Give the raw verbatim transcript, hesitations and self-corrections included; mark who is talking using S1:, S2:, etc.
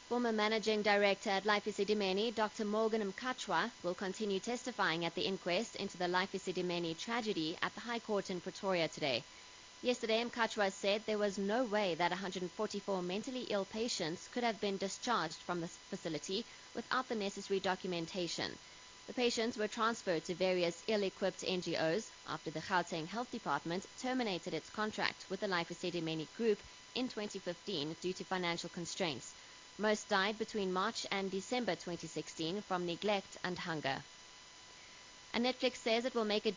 S1: Former Managing Director at Life Esidimeni, Doctor Morgan Mkhatshwa, will continue testifying at the inquest into the Life Esidimeni tragedy at the High Court in Pretoria today. Yesterday, Mkhatshwa said there was no way that one hundred forty-four mentally ill patients could have been discharged from the facility without the necessary documentation. The patients were transferred to various ill-equipped N G Os after the Gauteng Health Department terminated its contract with the Life Esidimeni Group in twenty fifteen due to financial constraints. Most died between March and December twenty sixteen from neglect and hunger. And Netflix says it will make a